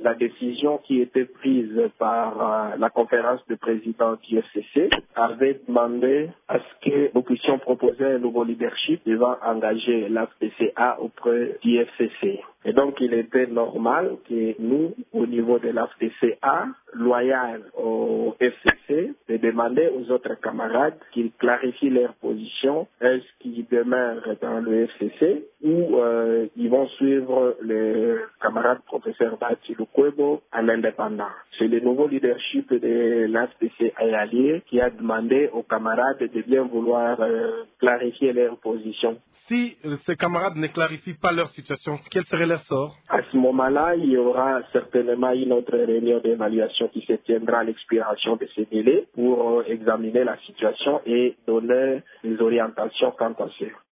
la décision qui était prise par la conférence de présidents du FCC avait demandé à ce que nous puissions proposer un nouveau leadership devant engager l'AFDCA auprès du FCC. Et donc, il était normal que nous, au niveau de l'AFDCA, loyal au FCC, de demander aux autres camarades qu'ils clarifient leur position. Est-ce qu'ils demeurent dans le FCC ou ils vont suivre le camarade professeur Bati Lukwebo en indépendant. C'est le nouveau leadership de l'AFDC allié qui a demandé aux camarades de bien vouloir clarifier leur position. Si ces camarades ne clarifient pas leur situation, quel serait leur sort? À ce moment-là, il y aura certainement une autre réunion d'évaluation qui se tiendra à l'expiration de ces délais pour examiner la situation et donner des orientations quant à cela.